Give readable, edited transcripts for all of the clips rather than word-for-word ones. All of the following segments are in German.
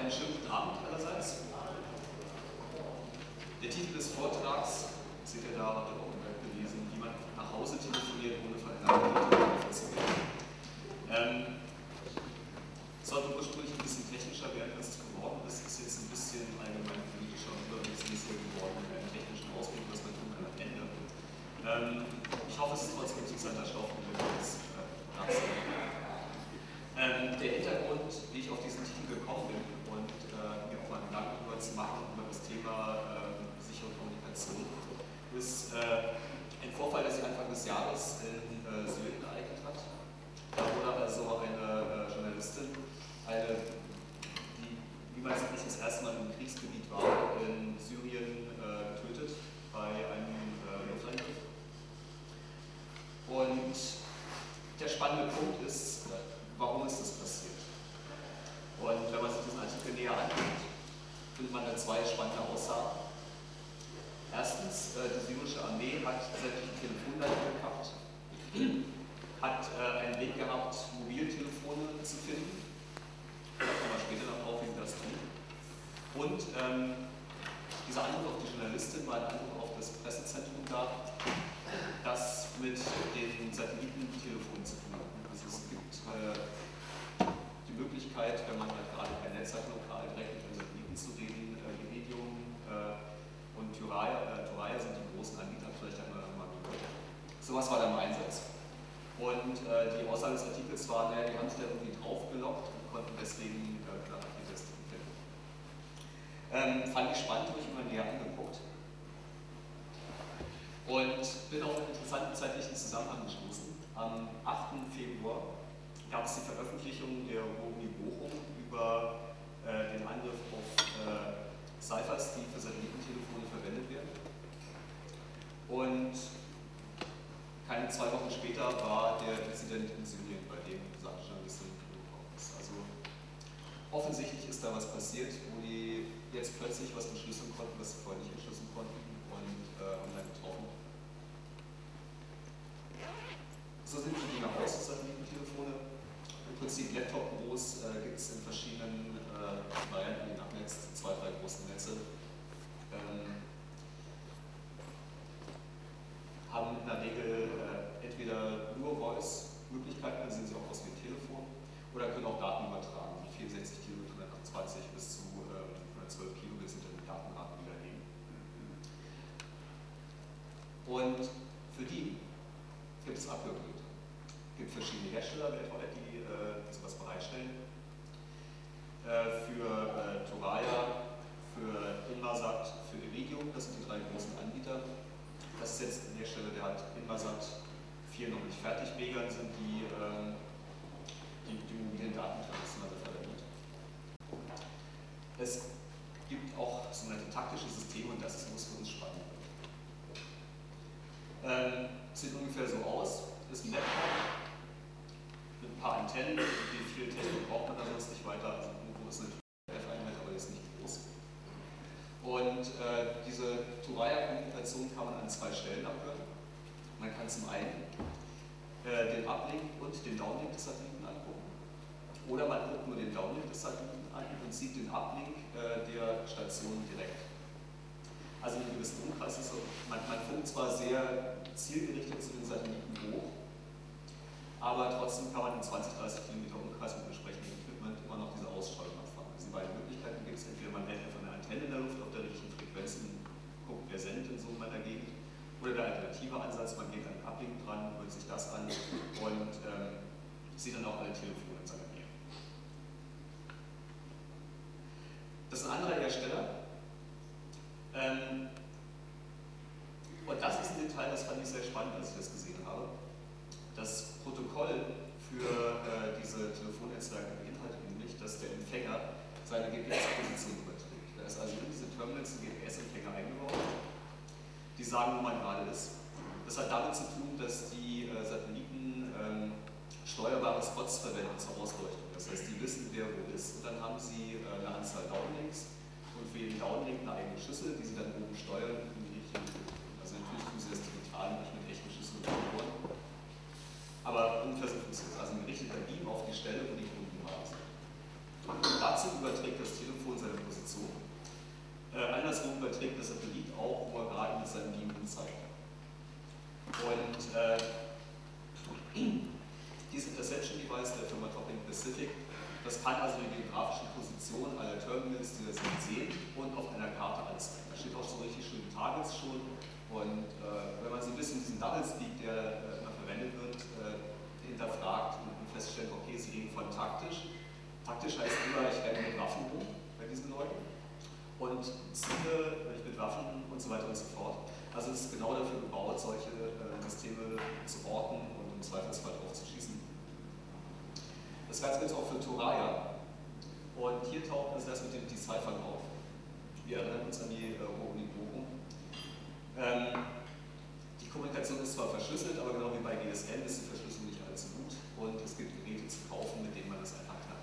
Einen schönen guten Abend allerseits. Der Titel des Vortrags, seht ihr da, habt ihr auch im Web gelesen, wie man nach Hause telefoniert, ohne von einer Telefon zu werden. Sollte ursprünglich ein bisschen technischer werden, als es geworden ist. Ist jetzt ein bisschen allgemein politischer und überblicksmäßiger geworden, mit einem technischen Ausblick, was man tun kann am Ende. Ich hoffe, es ist trotzdem interessanter Stoff, den wir jetzt nachsehen. Der Hintergrund, wie ich auf diesen Titel gekommen bin und mir auch mal Gedanken darüber zu machen, über das Thema sichere Kommunikation, ist ein Vorfall, der sich Anfang des Jahres in Syrien ereignet hat. Da wurde also eine Journalistin, die, wie man es nicht das erste Mal im Kriegsgebiet war, in Syrien getötet bei einem Luftangriff. Und der spannende Punkt ist, warum ist das passiert? Und wenn man sich diesen Artikel näher anguckt, findet man da zwei spannende Aussagen. Erstens, die syrische Armee hat sämtliche Telefonleitungen gekappt, hat einen Weg gehabt, Mobiltelefone zu finden. Da kommen wir später noch drauf, wie sie das tun. Und dieser Angriff auf die Journalistin war ein Angriff auf das Pressezentrum da, das mit den Satellitentelefonen zu tun hat. Also es gibt die Möglichkeit, wenn man halt gerade kein Netz hat, lokal direkt mit den Satelliten zu reden, Iridium und Thuraya sind die großen Anbieter, vielleicht haben wir da mal gehört. Sowas war da im Einsatz. Und die Aussage des Artikels war, naja, die haben sich da irgendwie draufgelockt und konnten deswegen knapp die Teste finden. Fand ich spannend, habe ich mir näher angeguckt. Und bin auf einen interessanten zeitlichen Zusammenhang gestoßen. Am 8. Februar gab es die Veröffentlichung der Uni Bochum über den Angriff auf Ciphers, die für Satellitentelefone verwendet werden. Und keine 2 Wochen später war der Inzident in Syrien, bei dem Sachjournalistin umgekommen ist. Also offensichtlich ist da was passiert, wo die jetzt plötzlich was entschlüsseln konnten, was sie vorher nicht entschlüsseln konnten und online getroffen. So sind die Dinge aus, Satellitentelefone. Im Prinzip Laptop-Büros gibt es in verschiedenen Varianten, je nach Netz, 2, 3 großen Netze. Haben in der Regel entweder nur Voice-Möglichkeiten, dann sehen sie auch aus wie ein Telefon, oder können auch Daten übertragen, von 64 Kilobit, 128 bis zu 112 Kilobit sind dann die Datenraten wiedergeben. Und für die gibt es Abhörgeräte. Es gibt verschiedene Hersteller weltweit, die sowas bereitstellen. Für Thuraya, für Inmarsat, für Iridium, das sind die 3 großen Anbieter. Das ist jetzt ein Hersteller, der hat Inmarsat 4 noch nicht fertig. Megan sind die mobilen Datentransfer verwendet. Es gibt auch sogenannte taktische Systeme und das ist, wo es für uns spannend wird. Sieht ungefähr so aus. Das ist ein Laptop mit ein paar Antennen. Wie viel Technik braucht man da sonst nicht weiter? Also irgendwo ist eine F-Einheit, aber die ist nicht groß. Und diese Thuraya-Kommunikation kann man an 2 Stellen abhören. Man kann zum einen den Uplink und den Downlink des Satelliten angucken. Oder man guckt nur den Downlink des Satelliten an und sieht den Uplink der Station direkt. Also in einem gewissen Umkreis ist so, man funkt zwar sehr zielgerichtet zu den Satelliten hoch, aber trotzdem kann man in 20, 30 Kilometer Umkreis mit entsprechendem Equipment immer noch diese Ausstrahlung abfangen. Diese beiden Möglichkeiten gibt es. Entweder man hält einfach eine Antenne in der Luft auf der richtigen Frequenz und guckt, wer sendet in so einer Gegend. Oder der alternative Ansatz, man geht an den Uplink dran, hört sich das an und sieht dann auch alle Telefone in seiner Nähe. Das ist ein anderer Hersteller. Und das ist ein Detail, das fand ich sehr spannend, als ich das gesehen habe. Das Protokoll für diese Telefonnetzwerke beinhaltet nämlich, dass der Empfänger seine GPS-Position überträgt. Da ist also in diese Terminals ein GPS-Empfänger eingebaut, die sagen, wo man gerade ist. Das hat damit zu tun, dass die Satelliten steuerbare Spots verwenden zur Ausleuchtung. Das heißt, die wissen, wer wo ist, und dann haben sie eine Anzahl Downlinks und für jeden Downlink eine eigene Schüssel, die sie dann oben steuern in die richtige Richtung. Also natürlich tun sie das digital, nicht mit echten Schüsseln und Motoren. Aber ungefähr so funktioniert es. Also ein gerichteter Beam auf die Stelle, wo die Kunden waren. Und dazu überträgt das Telefon seine Position. Andersrum überträgt der Satellit auch, wo er gerade mit seinem Beam zeigt. Und dieses Interception Device der Firma Topping Pacific, das kann also die geografische Position aller Terminals, die das sehen, und auf einer Karte anzeigen. Da steht auch so richtig schön Targets schon. Und wenn man so ein bisschen diesen Double Speak, der immer verwendet wird, hinterfragt und feststellt, okay, sie reden von taktisch. Taktisch heißt immer, ich renne mit Waffen rum bei diesen Leuten und Ziele mit Waffen und so weiter und so fort. Also es ist genau dafür gebaut, solche Systeme zu orten und im Zweifelsfall drauf zu schießen. Das Ganze gilt auch für Thoraya. Und hier taucht also das mit dem Deciphern auf. Wir erinnern uns an die Uni Bochum. Die Kommunikation ist zwar verschlüsselt, aber genau wie bei GSM ist die Verschlüsselung nicht allzu gut und es gibt Geräte zu kaufen, mit denen man das einfach kann.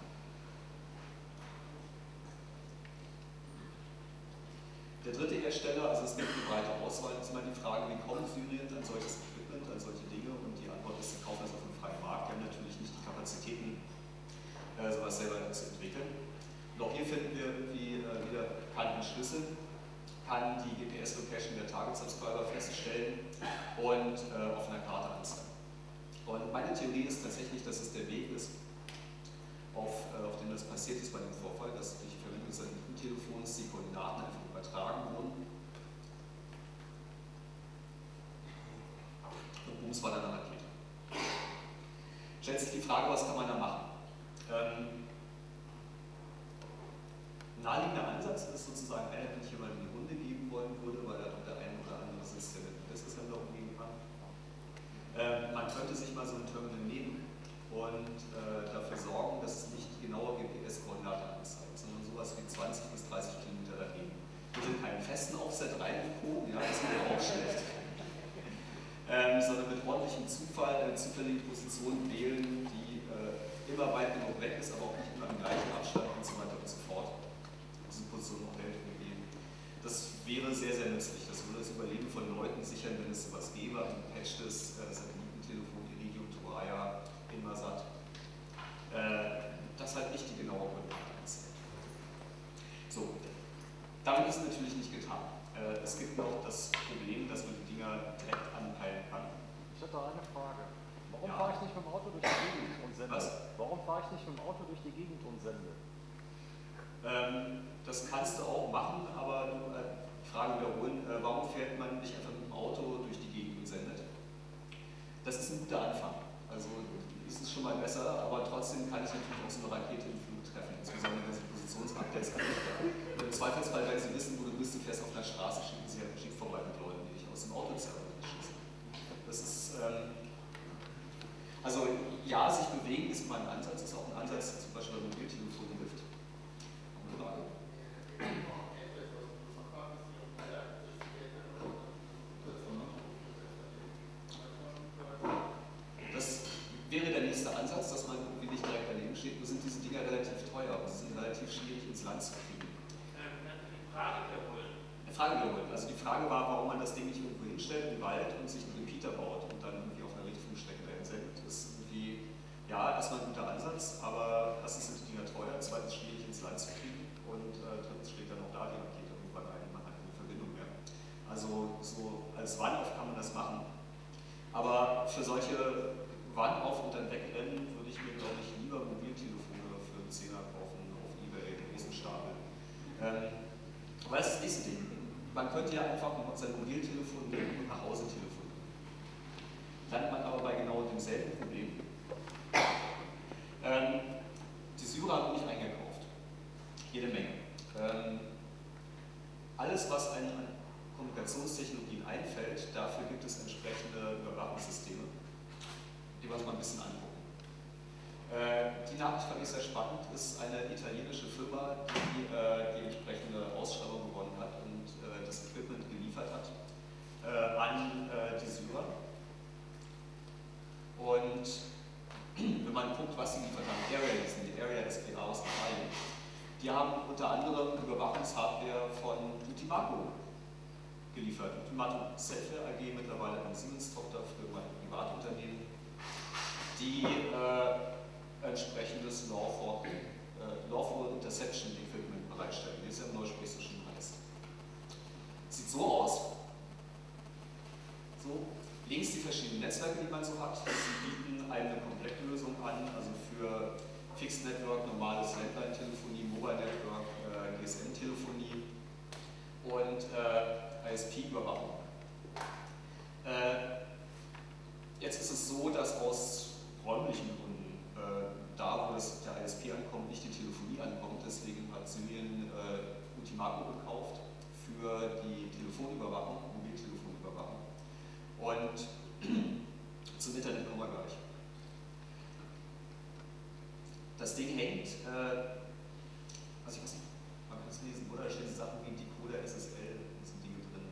Der dritte Hersteller, also es gibt eine breite Auswahl, ist immer die Frage, wie kommt Syrien an solches Equipment, an solche Dinge, und die Antwort ist, sie kaufen das auf dem freien Markt. Die haben natürlich nicht die Kapazitäten, sowas selber zu entwickeln. Und auch hier finden wir wieder keinen Schlüssel, kann die GPS-Location der Target-Subscriber feststellen und auf einer Karte anzeigen. Und meine Theorie ist tatsächlich, dass es der Weg ist, auf dem das passiert ist bei dem Vorfall, dass durch die Verwendung des Satellitentelefons die Koordinaten einfach übertragen wurden. Und bums war dann eine Rakete. Stellt sich die Frage, was kann man da machen? Naheliegender Ansatz ist sozusagen einer, den ich hier mal in die Runde geben wollen würde, weil da doch der eine oder andere Sitz der Businesshändler umgehen kann. Man könnte sich mal so ein Terminal nehmen und dafür sorgen, dass es nicht genaue GPS-Koordinate anzeigt, sondern sowas wie 20 bis 30 Kilometer daneben. Bitte keinen festen Offset rein im Code, ja, das wäre auch schlecht. Sondern mit ordentlichem Zufall eine zufällige Position wählen, die immer weit genug weg ist, aber auch nicht immer im gleichen Abstand und so weiter und so fort. Diese Position auch Welt geben. Das wäre sehr, sehr nützlich. Das würde das Überleben von Leuten sichern, wenn es sowas gäbe, ein gepatchtes Satellitentelefon, Iridium, Thoraya, Inmarsat, das halt nicht die genaue Koordinate anzeigt. So, damit ist natürlich nicht getan. Es gibt noch das Problem, dass man die Dinger direkt anpeilen kann. Ich hatte eine Frage. Warum fahre ich nicht mit dem Auto durch die Gegend und sende? Was? Warum fahre ich nicht mit dem Auto durch die Gegend und sende? Das kannst du auch machen, aber die Frage wiederholen, warum fährt man nicht einfach mit dem Auto durch die Gegend und sendet? Das ist ein guter Anfang. Also ist es schon mal besser, aber trotzdem kann ich natürlich auch so eine Rakete im Flug treffen, insbesondere wenn sie Positionsupdates anbieten. Im Zweifelsfall, wenn sie wissen, wo du bist, du fährst auf einer Straße, schicken sie halt schief vorbei mit Leuten, die dich aus dem Auto schießen. Das ist, also ja, sich bewegen ist immer ein Ansatz, ist auch ein Ansatz, der zum Beispiel bei Mobiltelefonen hilft. Frage. Das wäre der nächste Ansatz, dass man irgendwie nicht direkt daneben steht. Nur sind diese Dinger relativ teuer und sie sind relativ schwierig ins Land zu kriegen. Frage wiederholen. Also die Frage war, warum man das Ding nicht irgendwo hinstellt im Wald und sich einen Repeater baut und dann irgendwie auf einer Richtfunkstrecke dahin sendet. Das ist irgendwie, ja, erstmal ein guter Ansatz, aber erstens sind die Dinger teuer, zweitens schwierig ins Land zu kriegen und drittens steht dann auch da die Rakete irgendwann ein, man hat keine Verbindung mehr. Also so als Warn-Off kann man das machen, aber für solche Warn-Off und dann wegrennen würde ich mir, glaube ich, lieber Mobiltelefone für einen Zehner kaufen auf eBay, den nächsten Stapel. Aber das ist das nächste Ding. Man könnte ja einfach sein Mobiltelefon nehmen und nach Hause telefonieren. Landet man aber bei genau demselben Problem. Die Syrer haben nicht eingekauft. Jede Menge. Alles, was einem an Kommunikationstechnologien einfällt, dafür gibt es entsprechende Überwachungssysteme, die wir uns mal ein bisschen angucken. Die Nachricht fand ich sehr spannend, ist eine italienische Firma, die die entsprechende Ausschreibung gewonnen hat und das Equipment geliefert hat an die Syrer. Und wenn man guckt, was sie geliefert haben, die Area SPA aus Italien, die haben unter anderem Überwachungshardware von Utimaco geliefert. Utimaco Software AG, mittlerweile eine Siemens-Tochter für mein Privatunternehmen, die entsprechendes Lawful Interception Equipment bereitstellen. Netzwerke, die man so hat. Sie bieten eine Komplettlösung an, also für Fixed Network, normales Landline-Telefonie, Mobile Network, GSM-Telefonie und ISP-Überwachung. Jetzt ist es so, dass aus räumlichen Gründen da, wo das der ISP ankommt, nicht die Telefonie ankommt. Deswegen hat Symbian Ultimaco gekauft für die Telefonüberwachung, Mobiltelefonüberwachung. Und zum Internet kommen wir gleich. Das Ding hängt, also ich weiß nicht, man kann es lesen, oder? Da stehen Sachen wie Decoder, SSL, da sind Dinge drin,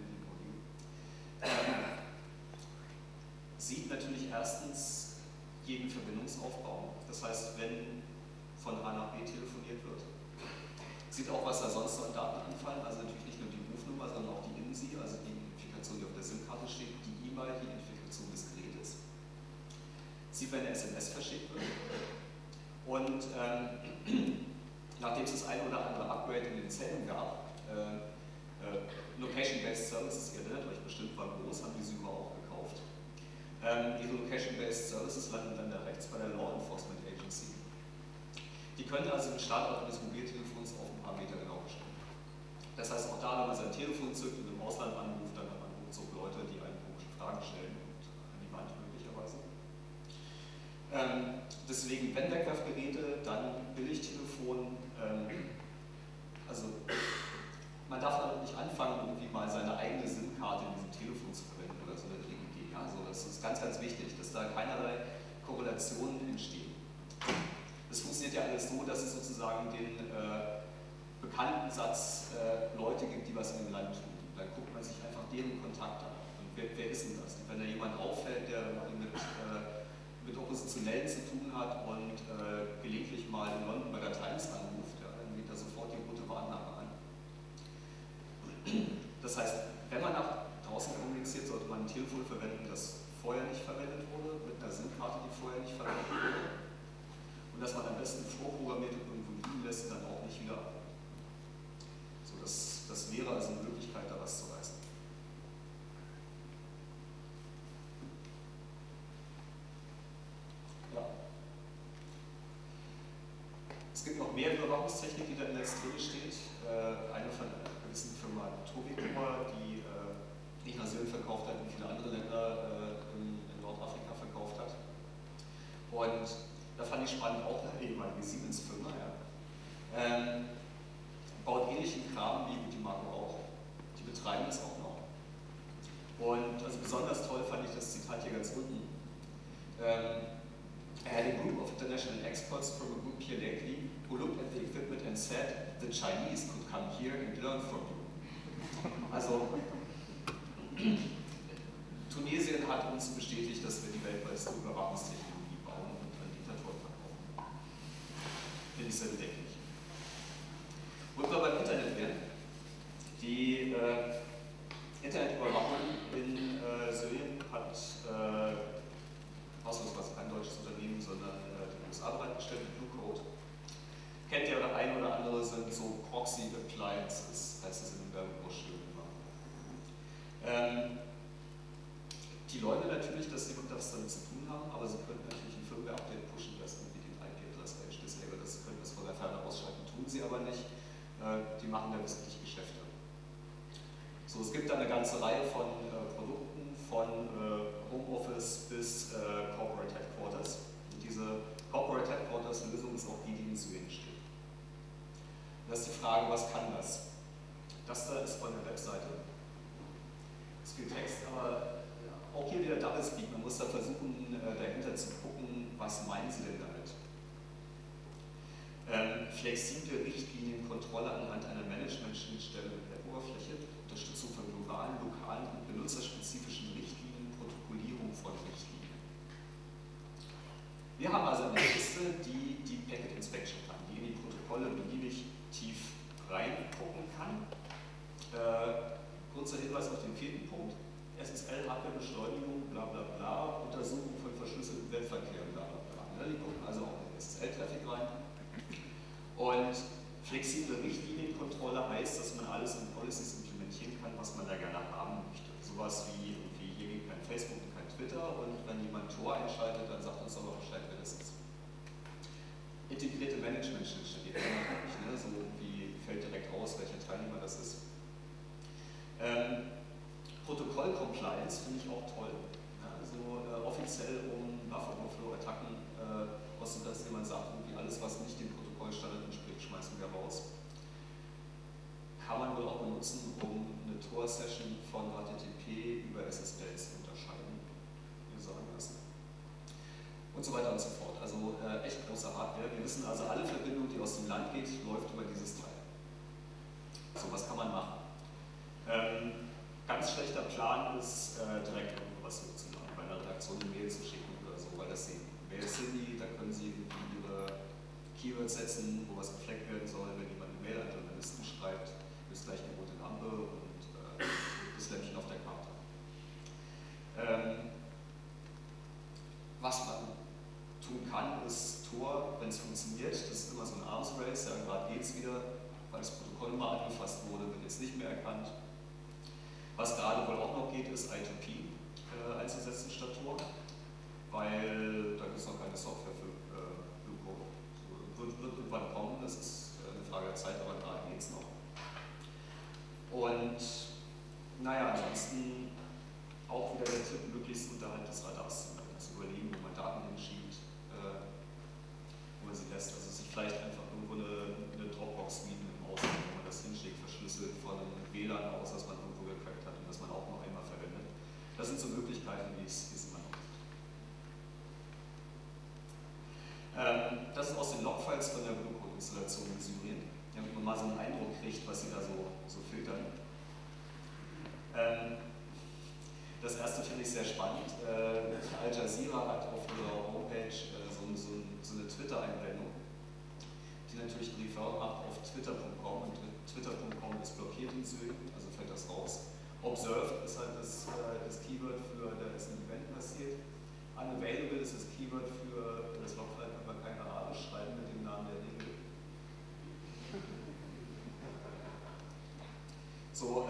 sieht natürlich erstens jeden Verbindungsaufbau. Das heißt, wenn von A nach B telefoniert wird, sieht auch, was da sonst so an Daten anfallen, also natürlich nicht nur die Rufnummer, sondern auch die IMSI, also die Identifikation, die auf der SIM-Karte steht, die E-Mail, die Identifikation des Gerätes. Sieht, wenn eine SMS verschickt wird. Und nachdem es das ein oder andere Upgrade in den Zellen gab, Location-Based Services, ihr erinnert euch bestimmt, war groß, haben die Syrer auch gekauft. Diese Location-Based Services landen dann da rechts bei der Law Enforcement Agency. Die können also den Standort eines Mobiltelefons auf ein paar Meter genau bestimmen. Das heißt, auch da, wenn man sein Telefon zückt und im Ausland anruft, dann hat man ruckzuck Leute, die einen komische Fragen stellen und an die Wand möglicherweise. Deswegen, wenn Wegwerfgeräte, dann Billigtelefon. Also man darf damit nicht anfangen, irgendwie mal seine eigene SIM-Karte in diesem Telefon zu verwenden oder so eine Idee. Also das ist ganz, ganz wichtig, dass da keinerlei Korrelationen entstehen. Das funktioniert ja alles so, dass es sozusagen den bekannten Satz Leute gibt, die was in dem Land tun. Dann guckt man sich einfach deren Kontakt an. Und wer ist denn das? Und wenn da jemand auffällt, der mit Oppositionellen zu tun hat und gelegentlich mal in London bei der Times anruft, ja, dann geht da sofort die rote Warnlampe an. Das heißt, wenn man nach draußen kommuniziert, sollte man ein Telefon verwenden, das vorher nicht verwendet wurde, mit einer SIM-Karte, die vorher nicht verwendet wurde. Und dass man am besten vorprogrammiert und irgendwo liegen lässt und dann auch nicht wieder abholt. So, das wäre also eine Möglichkeit, da was zu leisten. Ja. Es gibt noch mehr Überwachungstechnik, die da im Netz drin steht. Eine von einer gewissen Firma Tobicor, die nicht nur Syrien verkauft hat, wie viele andere Länder in Nordafrika verkauft hat. Und da fand ich spannend, auch eine ehemalige Siemens-Firma, ja. Baut ähnlichen Kram wie Ultimaco auch. Die betreiben das auch noch. Und also besonders toll fand ich das Zitat hier ganz unten. I had a group of international experts from a group here lately who looked at the equipment and said, the Chinese could come here and learn from you. Also, Tunesien hat uns bestätigt, dass wir die weltweite Überwachungstechnologie bauen und an Diktatoren verkaufen. Finde ich sehr bedenklich. Wo wir beim Internet werden, die Internetüberwachung in Syrien hat ausnahmsweise kein deutsches Unternehmen, sondern die USA bereitgestellt, Blue Code. Kennt ihr oder ein oder andere, sind so Proxy Appliances, heißt es in den Werbebroschüren immer. Die leugnen natürlich, dass sie das damit zu tun haben, aber sie können natürlich ein Firmware-Update pushen lassen, wie den IP-Adress-Range Disable, das können das von der Ferne ausschalten, tun sie aber nicht. Die machen da wissentlich Geschäfte. So, es gibt da eine ganze Reihe von Produkten, von Homeoffice bis Corporate Headquarters. Und diese Corporate Headquarters-Lösung ist auch die, die in Syrien steht. Da ist die Frage, was kann das? Das da ist von der Webseite. Es ist viel Text, aber auch hier wieder Doublespeak. Man muss da versuchen, dahinter zu gucken, was meinen Sie denn damit? Flexible Richtlinienkontrolle anhand einer Management-Schnittstelle mit Web-Oberfläche, Unterstützung von globalen, lokalen und benutzerspezifischen Richtlinien, Protokollierung von Richtlinien. Wir haben also eine Liste, die die Packet Inspection kann, die in die Protokolle beliebig tief reingucken kann. Kurzer Hinweis auf den vierten Punkt. SSL, Hardware-Beschleunigung, bla bla bla, Untersuchung von verschlüsseltem Webverkehr, bla bla bla. Die gucken also auch in den SSL-Traffic rein. Und flexible Richtlinienkontrolle heißt, dass man alles in Policies implementieren kann, was man da gerne haben möchte. Sowas wie irgendwie, hier geht kein Facebook und kein Twitter und wenn jemand Tor einschaltet, dann sagt uns aber Bescheid, wer das ist. Integrierte Management-Schnittstelle, ne? So irgendwie fällt direkt raus, welcher Teilnehmer das ist. Protokoll-Compliance finde ich auch toll. Ja, also offiziell um Buffer-Overflow-Attacken kostet das, wenn man sagt, irgendwie alles, was nicht dem Protokollstandard entspricht, schmeißen wir raus. Kann man wohl auch benutzen, um eine Tor-Session von HTTP über SSL zu unterscheiden, wie wir sagen lassen. Und so weiter und so fort. Also echt große Hardware. Wir wissen also, alle Verbindung, die aus dem Land geht, läuft über dieses Teil. So, was kann man machen? Ganz schlechter Plan ist, direkt irgendwas hochzuladen, bei einer Redaktion eine Mail zu schicken oder so, weil das sehen Mails sind die, da können sie ihre Keywords setzen, wo was gefleckt werden soll. Wenn jemand eine Mail an Journalisten schreibt, ist gleich die rote Lampe und das Lämpchen auf der Karte. Was man tun kann, ist Tor, wenn es funktioniert, das ist immer so ein Arms Race, ja, gerade geht es wieder, weil das Protokoll mal angefasst wurde, wird jetzt nicht mehr erkannt. Was gerade wohl auch noch geht, ist I2P einzusetzen statt Tor, weil da gibt es noch keine Software für Blue Code. So, wird irgendwann kommen, das ist eine Frage der Zeit, aber gerade geht es noch. Und naja, ansonsten auch wieder der Tipp, möglichst unterhalb des Radars zu machen, also überlegen, wo man Daten hinschiebt, wo man sie lässt, also sich vielleicht einfach irgendwo eine Dropbox mieten im Ausland, wo man das hinschickt, verschlüsselt von einem WLAN aus, das man irgendwo gecrackt hat und das man auch noch einmal verwendet. Das sind so Möglichkeiten, wie es immer noch gibt. Das ist aus den Logfiles von der Blue Code Installation in Syrien, damit man mal so einen Eindruck kriegt, was sie da so filtern. Das erste finde ich sehr spannend. Al Jazeera hat auf ihrer Homepage so eine Twitter-Einblendung, die natürlich einen Refer macht auf twitter.com und twitter.com ist blockiert in Syrien, also fällt das raus. Observed ist halt das Keyword für, da ist ein Event passiert. Unavailable ist das Keyword für das Logfile, kann man keine A beschreiben mit dem Namen der Regel. So,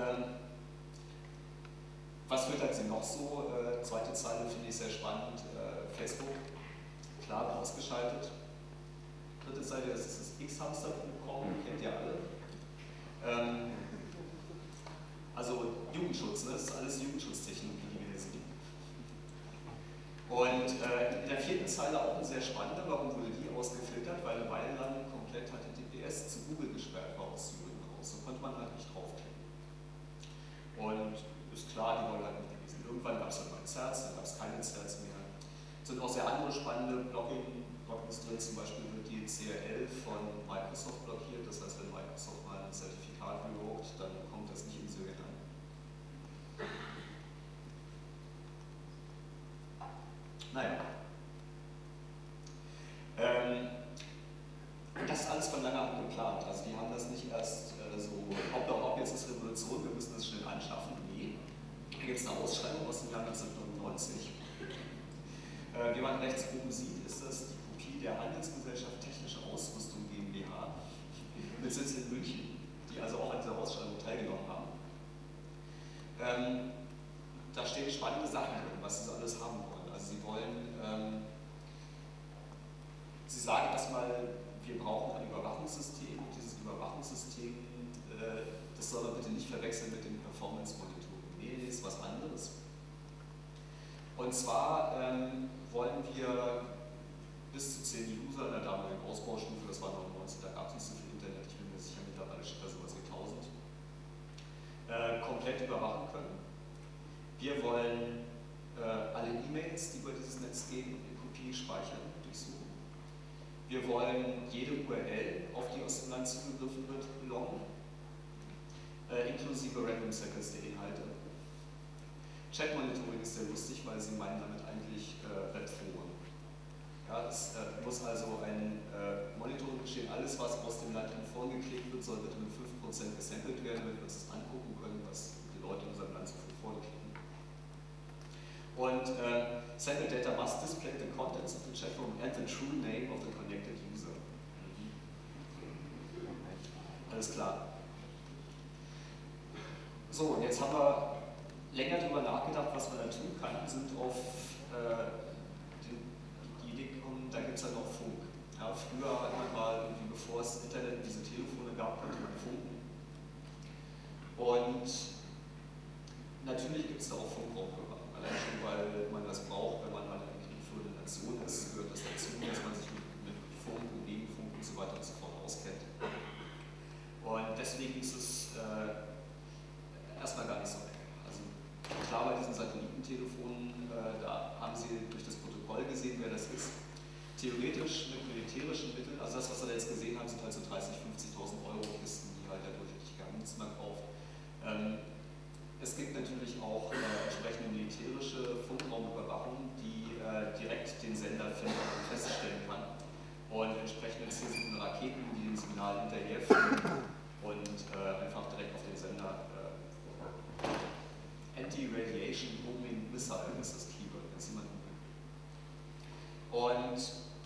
was filtert sie noch so? Zweite Zeile finde ich sehr spannend. Facebook, klar, ausgeschaltet. Dritte Seite ist das xhamster.com, kennt ihr alle. Also Jugendschutz, ne? Das ist alles Jugendschutztechnologie, die wir hier sehen. Und in der vierten Zeile auch eine sehr spannende, warum wurde die ausgefiltert? Weil eine Weile lang komplett HTTPS zu Google gesperrt war aus Syrien raus. So konnte man halt nicht draufklicken. Und ist klar, die wollen halt nicht gewesen. Irgendwann gab es halt mal ein Zerz, dann gab es keine Zerz mehr. Es sind auch sehr andere spannende Blockings drin, zum Beispiel wird die CRL von Microsoft blockiert, das heißt, wenn Microsoft mal ein Zertifikat revoked, dann kommt das nicht in Syrien an. Naja. Das ist alles von lange an geplant. Also die haben das nicht erst so, ob jetzt ist Revolution, wir müssen das schnell anschaffen. Nee. Hier gibt es eine Ausschreibung aus dem Jahr 1999. Wie man rechts oben sieht, ist das die Kopie der Handelsgesellschaft Technische Ausrüstung GmbH mit Sitz in München, die also auch an dieser Ausschreibung teilgenommen haben. Da stehen spannende Sachen drin, was sie so alles haben wollen. Also sie wollen, sie sagen erstmal, wir brauchen ein Überwachungssystem und dieses Überwachungssystem, das soll man bitte nicht verwechseln mit dem Performance Monitoring. Nee, ist was anderes. Und zwar wollen wir bis zu 10 User in der damaligen Ausbaustufe, das war 99, da gab es nicht so viel Internet, ich bin mir sicher, mittlerweile steht da sowas wie 1000, komplett überwachen können. Wir wollen alle E-Mails, die über dieses Netz gehen, in Kopie speichern, durchsuchen. Wir wollen jede URL, auf die aus dem Land zugegriffen wird, loggen, inklusive Random Samples der Inhalte. Chat-Monitoring ist sehr lustig, weil sie meinen damit eigentlich Webforen. Ja, es muss also ein Monitoring geschehen. Alles, was aus dem Land vorgeklickt wird, soll bitte mit 5% gesampelt werden, damit wir uns das angucken können, was die Leute in unserem Land so viel vorklicken. Und sample data must display the contents of the chat room and the true name of the connected user. Alles klar. So, und jetzt haben wir länger darüber nachgedacht, was man da tun kann, sind auf die Idee gekommen, da gibt es halt noch Funk. Ja, früher hat man mal, irgendwie bevor es Internet und diese Telefone gab, konnte man funken. Und natürlich gibt es da auch Funkraumhörer. Allein schon, weil man das braucht, wenn man mal eine kriegführende Nation ist, gehört das dazu, dass man sich mit Funk und Gegenfunk und so weiter und so fort auskennt. Und deswegen ist es erstmal gar nicht so weg. Also klar, bei diesen Satellitentelefonen, da haben Sie durch das Protokoll gesehen, wer das ist. Theoretisch mit militärischen Mitteln, also das, was wir da jetzt gesehen haben, sind halt so 30.000, 50.000 Euro Kisten, die halt der durchschnittliche Nutzmer kauft. Es gibt natürlich auch entsprechende militärische Funkraumüberwachung, die direkt den Sender finden und feststellen kann. Und entsprechende zielsichtende Raketen, die dem Signal hinterherfliegen und einfach direkt auf den Sender Anti-Radiation Homing Missile ist das Keyword, wenn Sie mal googeln. Und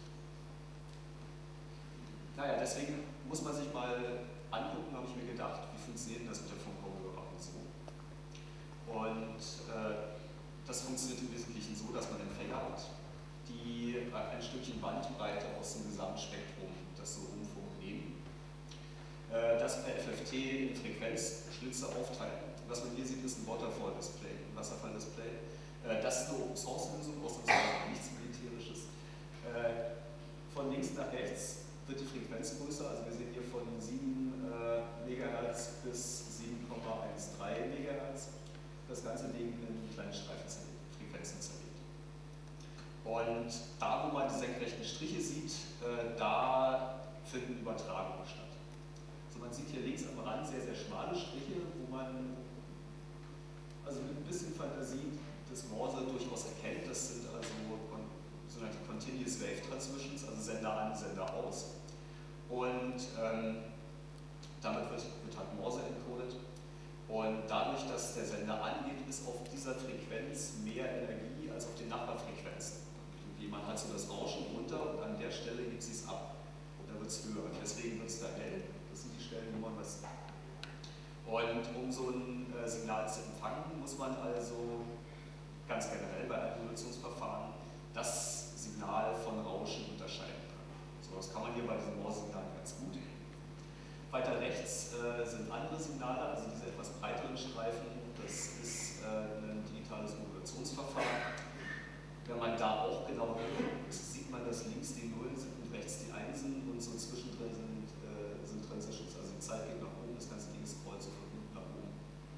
naja, deswegen muss man sich mal angucken, habe ich mir gedacht, wie funktioniert das mit der Funkraumüberwachung so. Und das funktioniert im Wesentlichen so, dass man Empfänger hat, die ein Stückchen Bandbreite aus dem Gesamtspektrum, das so Rundfunk nehmen, das per FFT in Frequenzschlitze aufteilen. Was man hier sieht, ist ein Waterfall-Display, ein Wasserfall-Display. Das ist eine Open-Source-Lösung, ausnahmsweise nichts Militärisches. Von links nach rechts wird die Frequenz größer, also wir sehen hier von 7 MHz bis 7,13 MHz. Das ganze Ding in kleine Frequenzen zerlegt. Und da, wo man die senkrechten Striche sieht, da finden Übertragungen statt. Also man sieht hier links am Rand sehr, sehr schmale Striche, wo man also mit ein bisschen Fantasie das Morse durchaus erkennt. Das sind also sogenannte Continuous Wave Transmissions, also Sender an, Sender aus. Und damit wird halt Morse encoded. Und dadurch, dass der Sender angeht, ist auf dieser Frequenz mehr Energie als auf den Nachbarfrequenzen. Man hat so das Rauschen runter und an der Stelle gibt es ab. Und da wird es höher. Deswegen wird es da hell. Das sind die Stellen, wo man was sieht. Und um so ein Signal zu empfangen, muss man also ganz generell bei einem Modulationsverfahren das Signal von Rauschen unterscheiden können. So, das kann man hier bei diesen Morse-Signalen ganz gut. Weiter rechts sind andere Signale, also diese etwas breiteren Streifen. Das ist ein digitales Modulationsverfahren. Wenn man da auch genau hinguckt, sieht man, dass links die Nullen sind und rechts die Einsen und so zwischendrin sind Transitions. Also die Zeit geht nach oben, das ganze Ding scrollt so von unten nach oben.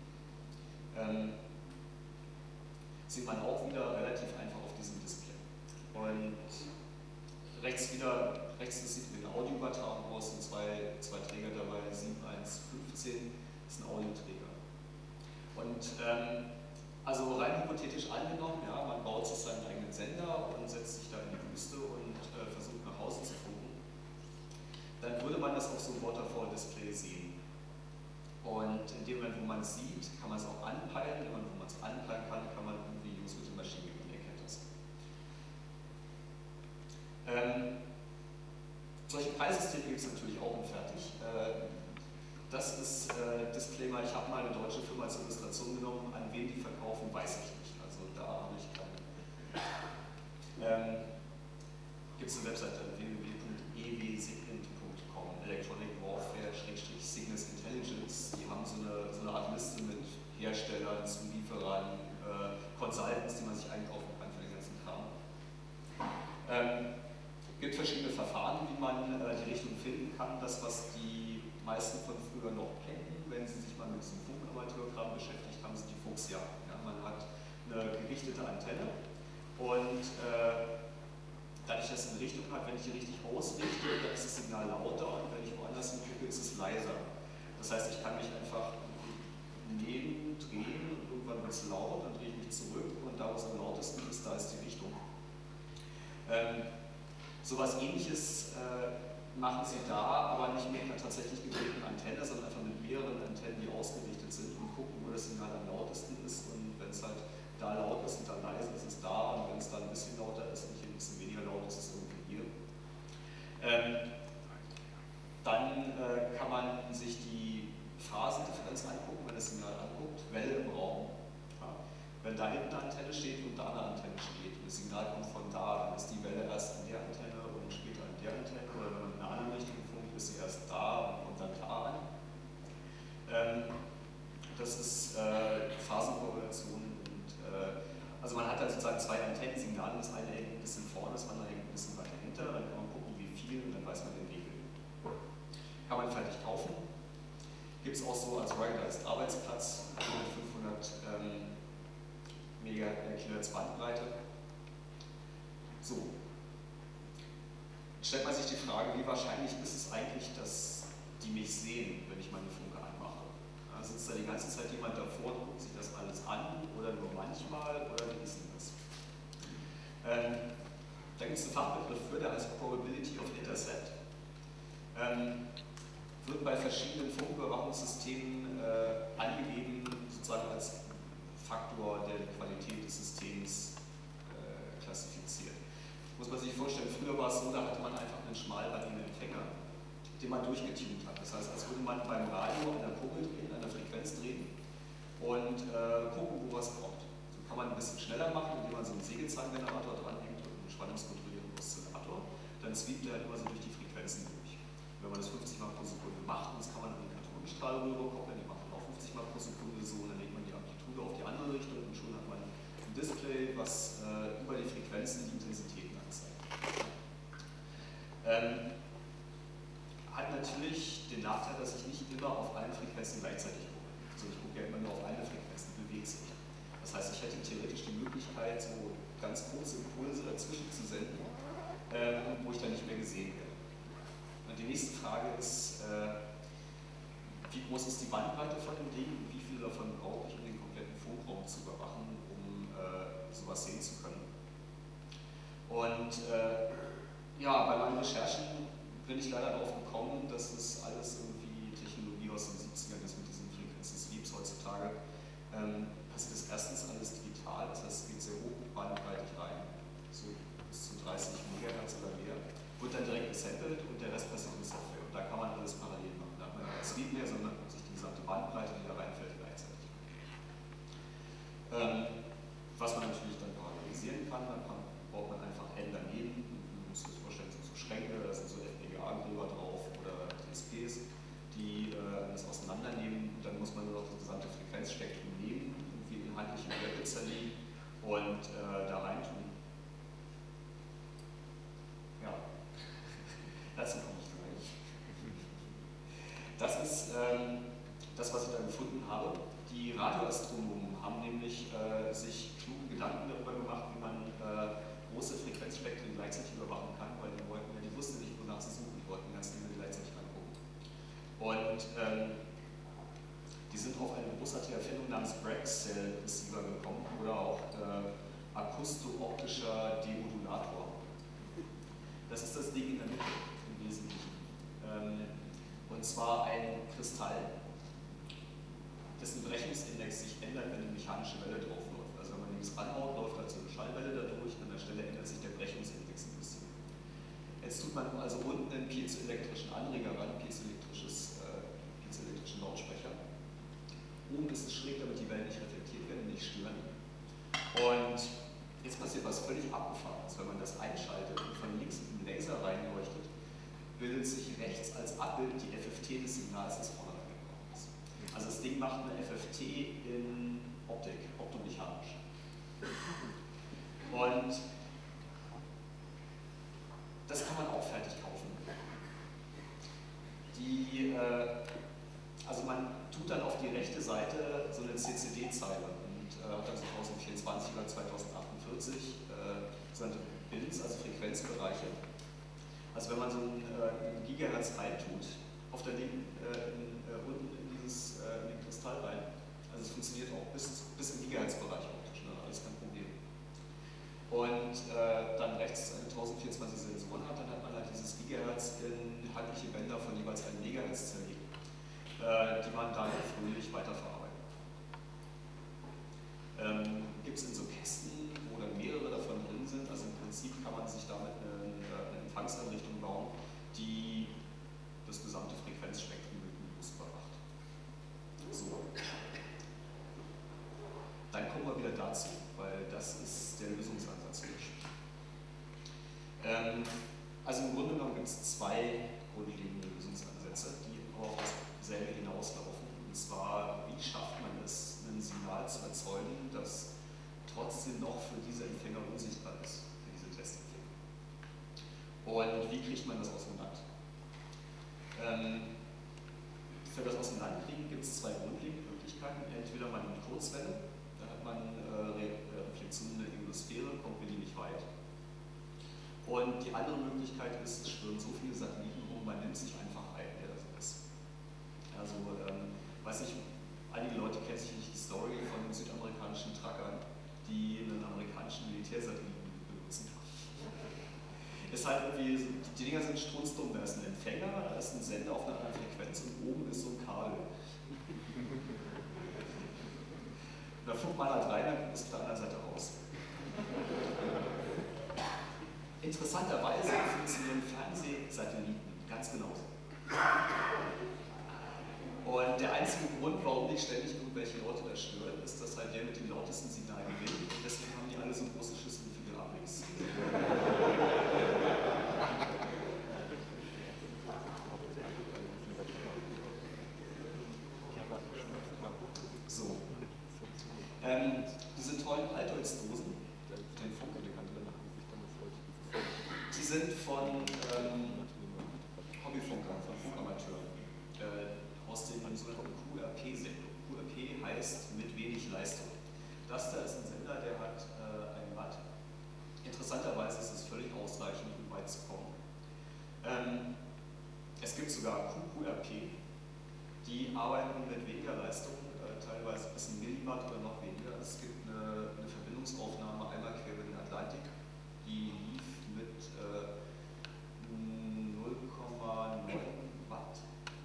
Sieht man auch wieder relativ einfach auf diesem Display. Und rechts sieht wie eine Audioübertragung aus, sind zwei Träger dabei, 7115 ist ein Audioträger. Und also rein hypothetisch angenommen, ja, man baut sich seinen eigenen Sender und setzt sich da in die Wüste und versucht nach Hause zu funken, dann würde man das auf so einem Waterfall-Display sehen. Und in dem Moment, wo man es sieht, kann man es auch anpeilen. In dem Moment, wo man es anpeilen kann, kann man irgendwie Use with the Machine geben, ihr kennt das. Solche Preissysteme gibt es natürlich auch in fertig. Das ist Disclaimer, ich habe mal eine deutsche Firma als Illustration genommen, an wen die verkaufen, weiß ich nicht. Also da habe ich keine. Gibt es eine Webseite www.ewsigint.com, Electronic Warfare-Signals Intelligence. Die haben so eine Art Liste mit Herstellern, Zulieferern, Consultants, die man sich einkaufen kann für den ganzen Kram. Es gibt verschiedene Verfahren, wie man die Richtung finden kann. Das, was die meisten von früher noch kennen, wenn sie sich mal mit diesem Funkamateurkram beschäftigt haben, sind die Fuchsjagden. Ja, man hat eine gerichtete Antenne und dadurch, dass es eine Richtung hat, wenn ich die richtig ausrichte, dann ist das Signal lauter und wenn ich woanders hingucke, ist es leiser. Das heißt, ich kann mich einfach nehmen, drehen und irgendwann wird es laut, dann drehe ich mich zurück und da, wo es am lautesten ist, da ist die Richtung. Sowas Ähnliches machen sie da, aber nicht mit einer tatsächlich gedrehten Antenne, sondern einfach mit mehreren Antennen, die ausgerichtet sind und gucken, wo das Signal am lautesten ist. Und wenn es halt da laut ist und dann leise ist es da, und wenn es da ein bisschen lauter ist und hier ein bisschen weniger laut ist, ist es irgendwie hier. Dann kann man sich die Phasendifferenz angucken, wenn das Signal anguckt, Welle im Raum. Ja. Wenn da hinten eine Antenne steht und da eine Antenne steht und das Signal kommt von da, dann ist die Welle erst an der Antenne und später an der Antenne, oder wenn man in einer anderen Richtung funkt, ist sie erst da und dann da an. Das ist Phasenkorrelation und also man hat dann sozusagen zwei Antennensignale, das eine hängt ein bisschen vorne, das andere hängt ein bisschen weiter hinter, dann kann man gucken, wie viel und dann weiß man den Weg. Kann man fertig kaufen. Gibt es auch so als Ruggedized Arbeitsplatz mit 500 MHz Bandbreite. So. Stellt man sich die Frage, wie wahrscheinlich ist es eigentlich, dass die mich sehen, wenn ich meine Funke anmache? Da sitzt da die ganze Zeit jemand davor und guckt sich das alles an oder nur manchmal oder wie ist denn das? Da gibt es einen Fachbegriff für, der heißt Probability of Intercept. Wird bei verschiedenen Funküberwachungssystemen angegeben, sozusagen als Faktor, der die Qualität des Systems klassifiziert. Muss man sich vorstellen, früher war es so, da hatte man einfach einen schmalbandigen Empfänger, den man durchgetunt hat. Das heißt, als würde man beim Radio an der Kurbel drehen, an der Frequenz drehen und gucken, wo was kommt. So kann man ein bisschen schneller machen, indem man so einen Sägezahngenerator dranhängt und einen spannungskontrollierenden Oszillator. Dann sweept er halt immer so durch die Frequenzen durch. Wenn man das 50 Mal pro Sekunde macht, und das kann man an den Kathodenstrahl rüberkoppeln, die machen auch 50 Mal pro Sekunde so, und dann legt man die Amplitude auf die andere Richtung und schon hat man ein Display, was über die Frequenzen die Intensitäten anzeigt. Hat natürlich den Nachteil, dass ich nicht immer auf allen Frequenzen gleichzeitig gucke. Also ich gucke ja immer nur auf eine Frequenz, die bewegt sich. Das heißt, ich hätte theoretisch die Möglichkeit, so ganz kurze Impulse dazwischen zu senden, wo ich dann nicht mehr gesehen werde. Und die nächste Frage ist, wie groß ist die Bandbreite von dem Ding und wie viel davon brauche ich, um den kompletten Funkraum zu überwachen, um sowas sehen zu können. Und ja, bei meinen Recherchen bin ich leider darauf gekommen, dass es alles irgendwie Technologie aus den 70ern ist mit diesen Frequenzen-Sweeps heutzutage. Passiert das erstens alles digital, das heißt, es geht sehr hoch bandbreitig rein, so bis zu 30 MHz oder mehr, wird dann direkt gesampelt und der Rest passiert in Software. Und da kann man alles parallel machen. Da hat man kein Sweep mehr, sondern guckt sich die gesamte Bandbreite, die da reinfällt, gleichzeitig an. Was man natürlich dann parallelisieren kann, dann baut man einfach N daneben. Man muss sich das vorstellen, so Schränke, da sind so FPGA-Gräber drauf oder DSPs, die das auseinandernehmen. Dann muss man nur noch das gesamte Frequenzspektrum nehmen, irgendwie inhaltlich in Blöcke zerlegen und da reintun. Ja, dazu komme ich gleich. Das ist das, was ich da gefunden habe. Die Radioastronomen haben nämlich sich kluge Gedanken darüber gemacht, wie man große Frequenzspektren gleichzeitig überwachen kann, weil die wussten nicht, wonach sie suchen, die wollten ganz Dinge gleichzeitig angucken. Und die sind auf eine großartige Erfindung namens Bragg Cell Receiver gekommen oder auch akusto-optischer Demodulator. Das ist das Ding in der Mitte im Wesentlichen. Und zwar ein Kristall, dessen Brechungsindex sich ändert, wenn eine mechanische Welle drauf läuft. Also wenn man links ranhaut, läuft halt so eine Schallwelle da durch und an der Stelle ändert sich der Brechungsindex ein bisschen. Jetzt tut man also unten einen piezoelektrischen Anreger ran, piezoelektrischen Lautsprecher. Oben ist es schräg, damit die Wellen nicht reflektiert werden, nicht stören. Und jetzt passiert was völlig Abgefahrenes. Wenn man das einschaltet und von links mit dem Laser reinleuchtet, bildet sich rechts als Abbild die FFT des Signals, das vorne reingekommen ist. Also das Ding macht eine FFT in Optik, optomechanisch. Und das kann man auch fertig kaufen. Also man tut dann auf die rechte Seite so eine CCD-Zeile und hat dann 2024 oder 2048 sogenannte Bins, also Frequenzbereiche. Also wenn man so einen Gigahertz reintut, auf der linken, unten in den Kristall rein, also es funktioniert auch bis im Gigahertz-Bereich optisch, ne? Alles kein Problem. Und dann rechts eine 1024 Sensoren hat, dann hat man halt dieses Gigahertz in handliche Bänder von jeweils 1 Megahertz zerlegt, die man dann fröhlich weiterverarbeitet. Gibt es in so Kästen, wo dann mehrere davon drin sind, also im Prinzip kann man sich damit eine Empfangseinrichtung bauen, die das gesamte Frequenzspektrum lückenlos überwacht. So. Dann kommen wir wieder dazu, weil das ist der Lösungsansatz für mich. Also im Grunde genommen gibt es zwei grundlegende Lösungsansätze, die aber auf dasselbe hinauslaufen. Und zwar, wie schafft man es, ein Signal zu erzeugen, das trotzdem noch für diese Empfänger unsichtbar ist, für diese Testempfänger. Und wie kriegt man das aus dem Land? Für das Aus dem Land kriegen gibt es zwei grundlegende Möglichkeiten. Entweder man nimmt Kurzwelle, da hat man Reflexionen in der Ionosphäre, kommt beliebig weit. Und die andere Möglichkeit ist, es schwirren so viele Satelliten rum, man nimmt sich einfach ein, der das ist. Also, weiß ich, einige Leute kennen sicherlich die Story von den südamerikanischen Truckern, die einen amerikanischen Militärsatelliten benutzen. Ist halt irgendwie, die Dinger sind strunzdumm, da ist ein Empfänger, da ist ein Sender auf einer anderen Frequenz und oben ist so ein Kabel. Da funkt man halt rein, dann kommt es auf der anderen Seite raus. Interessanterweise funktionieren Fernsehsatelliten ganz genauso. Und der einzige Grund, warum nicht ständig irgendwelche Leute da stören, ist, dass halt der mit dem lautesten Signal gewinnt. Und deswegen haben die alle so große Schüsseln für die Uplings. So. Diese tollen Altholzdosen, den Funk, die sind von Hobbyfunkern, von Funkamateuren, aus den sogenannten QRP-Sendungen. QRP heißt mit wenig Leistung. Das da ist ein Sender, der hat 1 Watt. Interessanterweise ist es völlig ausreichend, um weit zu kommen. Es gibt sogar QQRP, die arbeiten mit weniger Leistung, teilweise bis 1 Milliwatt oder noch weniger. Es gibt eine Verbindungsaufnahme einmal quer über den Atlantik, die lief mit 0,9 Watt.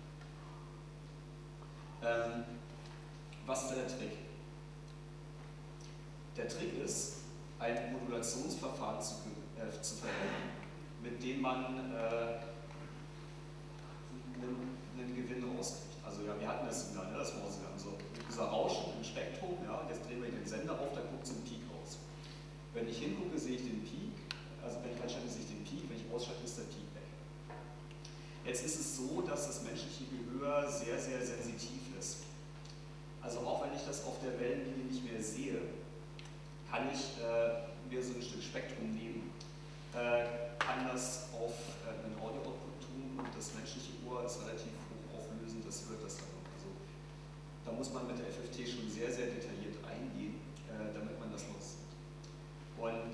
Was ist denn der Trick? Der Trick ist, ein Modulationsverfahren zu verwenden, mit dem man einen Gewinn rauskriegt. Also ja, wir hatten das Signal, ne, das Morsegang, so dieser Rauschen im Spektrum, ja, jetzt drehen wir den Sender auf, da guckt so ein Peak raus. Wenn ich hingucke, sehe ich den Peak, also wenn ich einschalte, sehe ich den Peak, wenn ich ausschalte, ist der Peak weg. Jetzt ist es so, dass das menschliche Gehör sehr, sehr sensitiv ist. Also auch wenn ich das auf der Wellenlinie nicht mehr sehe, kann ich mir so ein Stück Spektrum nehmen, kann das auf einen Audio-Output tun und das menschliche Ohr ist relativ hochauflösend, das hört das dann noch. Also da muss man mit der FFT schon sehr, sehr detailliert reingehen, damit man das noch sieht. Und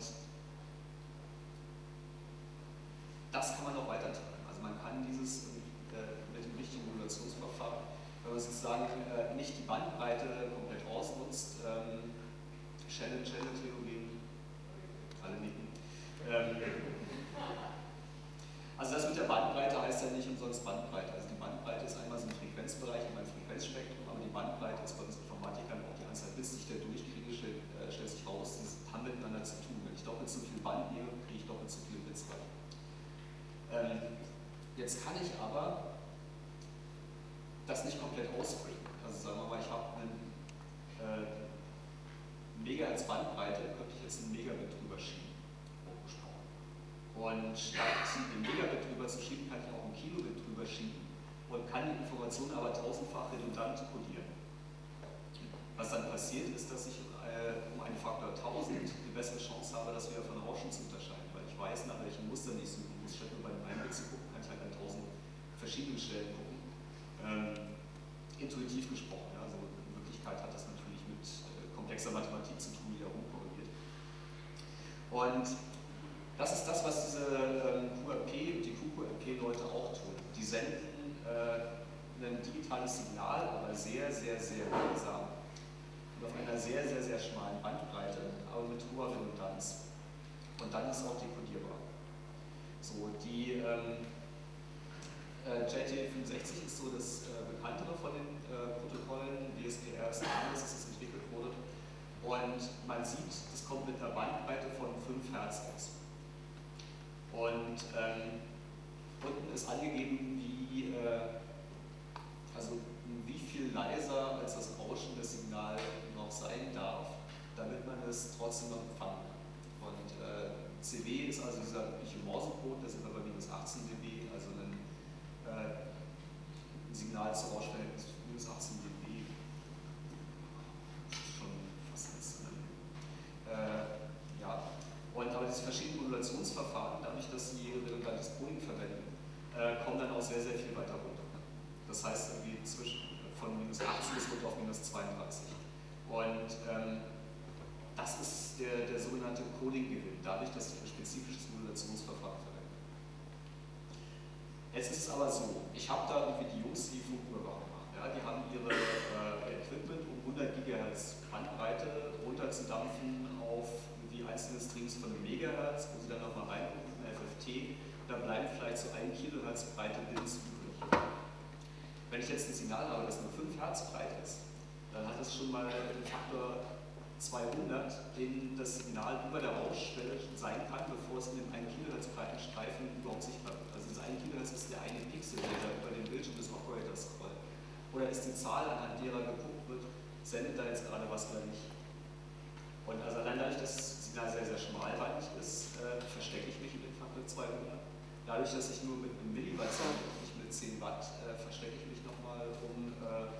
das kann man noch weiter treiben. Also man kann dieses mit dem richtigen Modulationsverfahren, wenn man sozusagen nicht die Bandbreite komplett ausnutzt, Channel-Theorien, alle nicken. Also das mit der Bandbreite heißt ja nicht umsonst Bandbreite. Also die Bandbreite ist einmal so ein Frequenzbereich und ein Frequenzspektrum, aber die Bandbreite ist bei uns Informatikern auch die Anzahl Bits, die ich da durchkriege, stellt sich raus, die haben miteinander zu tun. Wenn ich doppelt so viel Band nehme, kriege ich doppelt so viele Bits rein. Jetzt kann ich aber das nicht komplett ausfüllen. Also sagen wir mal, ich habe einen Megahertz Bandbreite, könnte ich jetzt einen Megabit drüber schieben, hochgesprochen. Und statt den Megabit drüber zu schieben, kann ich auch einen Kilobit drüber schieben und kann die Information aber tausendfach redundant codieren. Was dann passiert, ist, dass ich um einen Faktor 1000 die bessere Chance habe, das wieder von Rauschen zu unterscheiden, weil ich weiß, nach welchen Mustern ich suchen muss. Statt nur bei einem Bit zu gucken, kann ich halt an 1000 verschiedenen Stellen gucken. Intuitiv gesprochen, ja, also in Wirklichkeit hat das natürlich mit komplexer Mathematik zu tun, die da rumkorrigiert. Und das ist das, was diese QRP und die QQRP-Leute auch tun. Die senden ein digitales Signal, aber sehr, sehr, sehr langsam und auf einer sehr, sehr, sehr schmalen Bandbreite, aber mit hoher Redundanz. Und dann ist auch dekodierbar. So, die JT65 ist so das bekanntere von den Protokollen, DSPR ist anders, dass es entwickelt wurde. Und man sieht, das kommt mit einer Bandbreite von 5 Hertz aus. Und unten ist angegeben, wie viel leiser als das Rauschen des Signals noch sein darf, damit man es trotzdem noch empfangen kann. Und CW ist also dieser übliche Morsecode, da sind wir bei minus 18 dB, also ein Signal zu Rauschverhältnis minus 18 dB. Schon fast nichts. Ja. Und aber diese verschiedenen Modulationsverfahren, dadurch, dass sie redundantes Coding verwenden, kommen dann auch sehr, sehr viel weiter runter. Das heißt, irgendwie von minus 18 bis runter auf minus 32. Und das ist der sogenannte Coding-Gewinn, dadurch, dass ich ein spezifisches Modulationsverfahren verwende. Jetzt ist es aber so, ich habe da irgendwie die Jungs, die Funküberwachung machen. Ja, die haben ihr Equipment, um 100 GHz Bandbreite runterzudampfen auf die einzelnen Streams von Megahertz, wo sie dann nochmal reingucken, FFT, da bleiben vielleicht so 1 Kilohertz breite Bits übrig. Wenn ich jetzt ein Signal habe, das nur 5 Hertz breit ist, dann hat es schon mal den Faktor 200, den das Signal über der Rauschschwelle sein kann, bevor es in dem 1 Kilohertz breiten Streifen überhaupt sichtbar wird. Also das 1 Kilohertz ist der eine Pixel, der da über den Bildschirm des Operators scrollt. Oder ist die Zahl, anhand derer geguckt wird, sendet da jetzt gerade was oder nicht. Und also allein dadurch, dass das Signal sehr, sehr schmalbandig ist, verstecke ich mich in den Faktor 200. Dadurch, dass ich nur mit einem Milliwatt sende und nicht mit 10 Watt, verstecke ich mich nochmal um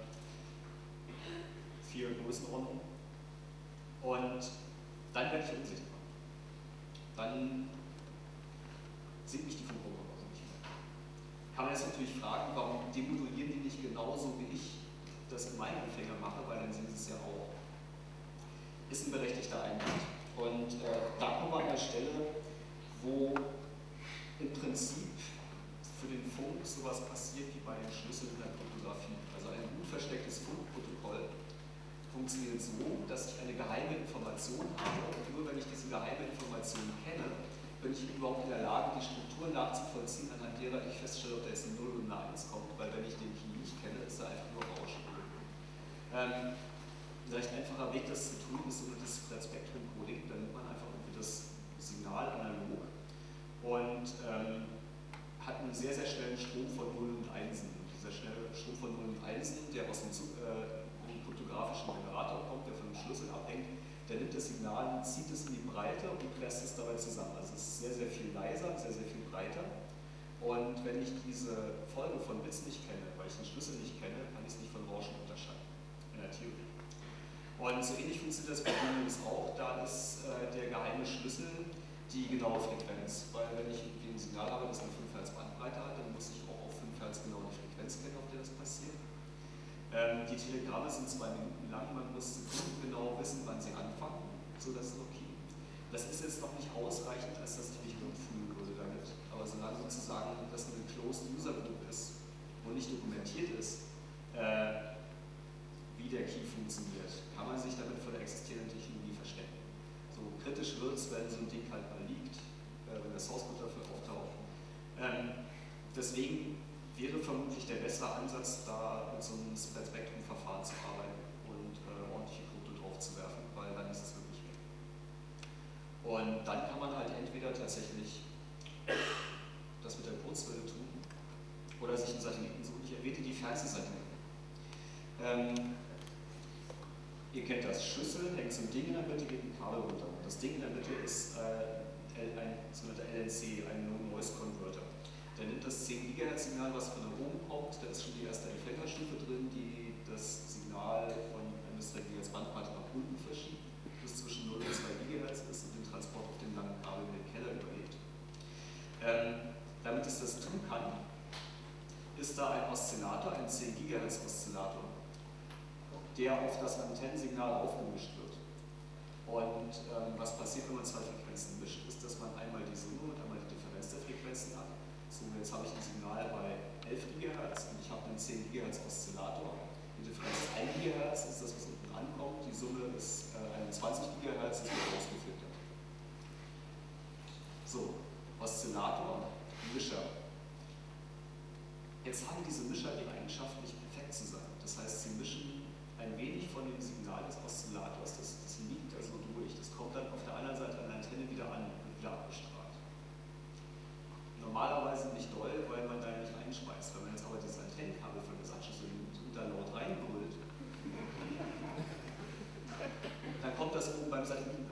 4 Größenordnungen. Und dann werde ich unsichtbar. Dann sieht mich die Funküberwachung nicht mehr. Kann man jetzt natürlich fragen, warum demodulieren die nicht genauso, wie ich das in meinem Empfänger mache, weil dann sehen sie es ja auch. Ist ein berechtigter Einwand. Und da kommen wir an der Stelle, wo im Prinzip für den Funk sowas passiert wie bei den Schlüsseln in der Kryptographie. Also ein gut verstecktes Funkprotokoll funktioniert so, dass ich eine geheime Information habe und nur wenn ich diese geheime Information kenne, bin ich überhaupt in der Lage, die Struktur nachzuvollziehen, anhand derer ich feststelle, ob da jetzt eine 0 und eine 1 kommt, weil wenn ich den Key nicht kenne, ist da einfach nur Rauschen. Vielleicht ein einfacher Weg, das zu tun, ist so das Spectrum-Coding. Da nimmt man einfach irgendwie das Signal analog und hat einen sehr, sehr schnellen Strom von 0 und 1. Dieser schnelle Strom von 0 und 1, der aus dem kryptografischen Generator kommt, der von dem Schlüssel abhängt, der nimmt das Signal, zieht es in die Breite und presst es dabei zusammen. Also es ist sehr, sehr viel leiser, sehr, sehr viel breiter. Und wenn ich diese Folge von Bits nicht kenne, weil ich den Schlüssel nicht kenne, kann ich es nicht von Rauschen unterscheiden, in der Theorie. Und so ähnlich funktioniert das bei Linux auch. Da ist der geheime Schlüssel die genaue Frequenz. Weil wenn ich irgendwie ein Signal habe, das eine 5 Hertz Bandbreite hat, dann muss ich auch auf 5 Hertz genau die Frequenz kennen, auf der das passiert. Die Telegramme sind 2 Minuten lang, man muss genau wissen, wann sie anfangen, so dass es okay. Das ist jetzt noch nicht ausreichend, als dass ich mich gut fühlen würde damit. Aber solange sozusagen das eine Closed User Group ist, wo nicht dokumentiert ist, wie der Key funktioniert, kann man sich damit vor der existierenden Technologie verstecken. So kritisch wird es, wenn so ein Ding halt mal liegt, wenn der Source Code dafür auftaucht. Deswegen wäre vermutlich der bessere Ansatz, da mit so einem Split-Spectrum-Verfahren zu arbeiten und ordentliche Krypto drauf zu werfen, weil dann ist es wirklich weg. Und dann kann man halt entweder tatsächlich das mit der Kurzwelle tun oder sich einen Satelliten suchen. Ich erwähnte die Fernsehsatelliten. Ihr kennt das, Schlüssel, hängt zum Ding in der Mitte, geht ein Kabel runter. Das Ding in der Mitte ist ein sogenannter LNC, ein No-Noise-Converter. Der nimmt das 10 GHz Signal, was von oben kommt, da ist schon die erste Empfängerstufe drin, die das Signal von 1 bis 3 GHz Bandbreite nach unten verschiebt, bis zwischen 0 und 2 GHz ist und den Transport auf dem langen Kabel in den Keller überlebt. Damit es das tun kann, ist da ein Oszillator, ein 10 GHz Oszillator, der auf das Antennensignal aufgemischt wird. Und was passiert, wenn man zwei Frequenzen mischt, ist, dass man einmal die Summe und einmal die Differenz der Frequenzen hat. So, jetzt habe ich ein Signal bei 11 GHz und ich habe einen 10 GHz Oszillator. Die Differenz ist 1 GHz, ist das, was unten ankommt. Die Summe ist 21 GHz, das wird ausgefiltert. So, Oszillator, Mischer. Jetzt haben diese Mischer die Eigenschaft, nicht perfekt zu sein. Das heißt, sie mischen ein wenig von dem Signal des Oszillators, das liegt also durch. Das kommt dann auf der anderen Seite an der Antenne wieder an und wieder abgestrahlt. Normalerweise nicht doll, weil man da nicht einspeist. Wenn man jetzt aber das Antennenkabel von der Satzschüssel nimmt und da laut reinbrüllt, dann kommt das oben beim Satelliten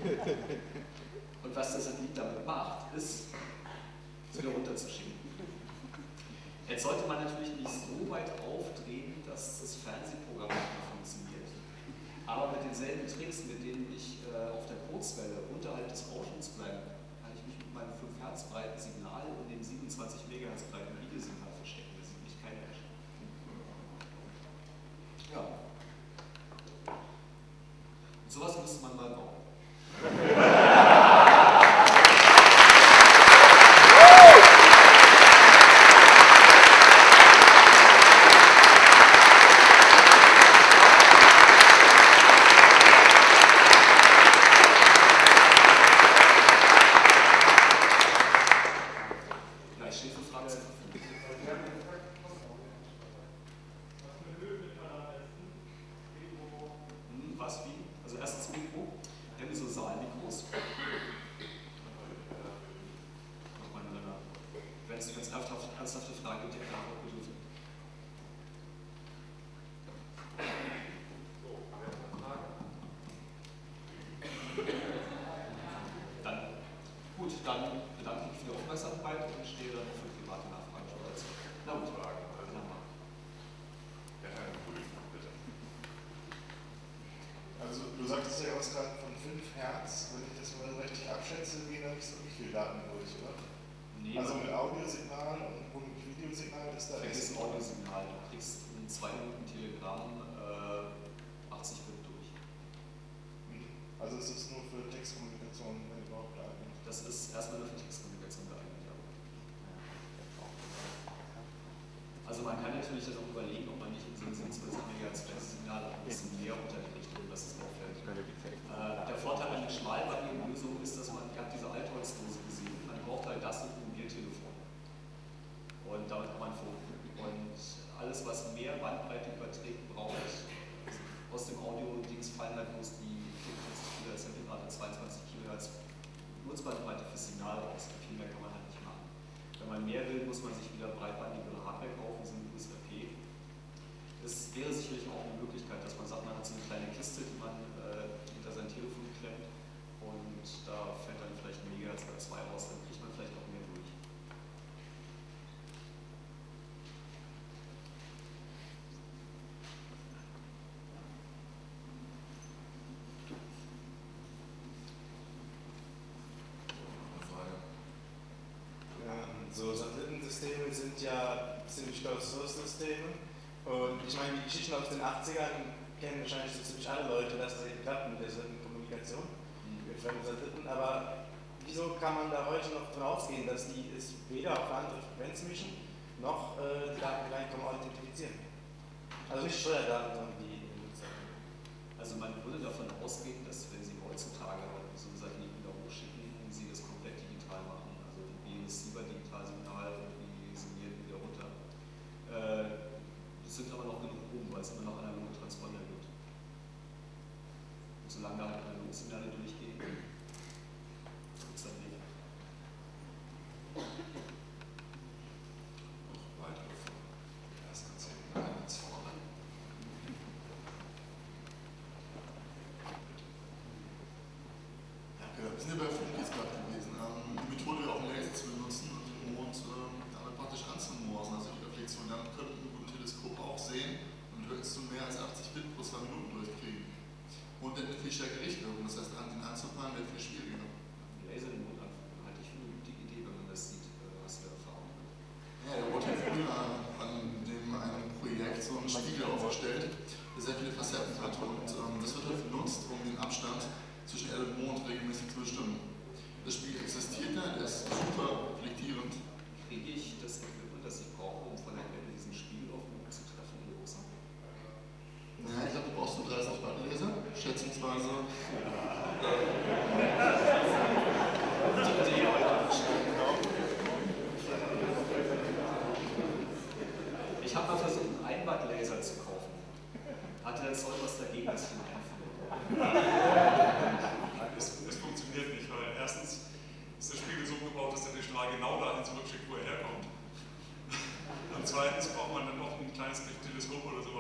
Und was das Satellit damit macht, ist, es wieder runterzuschieben. Jetzt sollte man natürlich nicht so weit aufdrehen, dass das Fernsehprogramm nicht mehr funktioniert. Aber mit denselben Tricks, mit denen ich auf der Kurzwelle unterhalb des Rauschens bleibe, kann ich mich mit meinem 5 Hertz breiten Signal und dem 27 MHz breiten Videosignal verstecken. Das sieht mich kein Mensch. Ja. Und sowas müsste man mal bauen. Man kann natürlich dann auch überlegen, ob man nicht in so ein 27 MHz Fernsehsignal ein bisschen mehr unterkriegt, um das es auffällt. Der Vorteil an der Schmalbandenlösung ist, dass man, ihr habt diese Altholzdose gesehen, man braucht halt das und ein Mobiltelefon. Und damit kann man funken. Und alles, was mehr Bandbreite überträgt, braucht, aus dem Audio-Dings fallen halt bloß die 44 kHz, gerade 22 kHz Nutzbandbreite fürs Signal aus. Viel mehr kann man halt nicht machen. Wenn man mehr will, muss man sich wieder breitbandigere Hardware kaufen, so ein USRP. Es wäre sicherlich auch eine Möglichkeit, dass man sagt, man hat so eine kleine Kiste, die man hinter sein Telefon klemmt und da fällt dann vielleicht ein Megahertz oder 2 raus, dann kriegt man vielleicht auch mehr durch. So Satellitensysteme sind ja ziemlich Closed-Source-Systeme und ich meine, die Geschichten aus den 80ern kennen wahrscheinlich so ziemlich alle Leute, dass das eben klappt mit der Satellitenkommunikation mit fremden Satelliten, aber wieso kann man da heute noch davon ausgehen, dass die es weder auf eine andere Frequenz mischen, noch die Daten, die reinkommen, identifizieren? Also nicht Steuerdaten, sondern die Nutzer. Also man würde davon ausgehen, dass wenn Sie heutzutage so einen Satelliten wieder hochschicken, Sie das komplett digital machen. Also wie Receiver-Digitalsignal und wie signieren wieder runter. Es sind aber noch genug oben, weil es immer noch analoge Transponder gibt. Und solange da halt analoge Signale durchgehen, gibt es dann nicht. Noch weitere Fragen. Erst ganz hinten, ganz vorne. Ja, wir sind ja bei Funkis gerade gewesen. Die Methode, auch einen Laser zu benutzen und den Mond damit praktisch anzumorsen, also die Reflexion, dann könnten wir mit dem Teleskop auch sehen und würdest du mehr als 80 Bit pro 2 Minuten durchkriegen. Und dann eine viel stärkere Richtwirkung, das heißt, den anzuplanen wird viel schwieriger. Laser den Mond angucken, halte ich für eine gute Idee, wenn man das sieht, was für Erfahrung hat. Ja, da wurde ja früher an einem Projekt so ein Spiegel aufgestellt, der sehr viele Facetten hat und das wird halt benutzt, um den Abstand zwischen Erde und Mond regelmäßig zu bestimmen. Das Spiegel existiert ja, der ist super reflektierend. Kriege ich das Equipment, das ich brauche, um von der Erde diesen Spiegel auf den Mond zu treffen, in Russland? Ja, ich glaube, du brauchst so 30 Bandlaser, schätzungsweise. Ich habe mal versucht, einen Einbandlaser zu kaufen. Hatte der Zoll was dagegen, dass ich ihn einführe? Es funktioniert nicht, weil erstens ist der Spiegel so gebaut, dass er den Strahl genau dahin zurückschickt, wo er herkommt. Und zweitens braucht man dann noch ein kleines Teleskop oder so,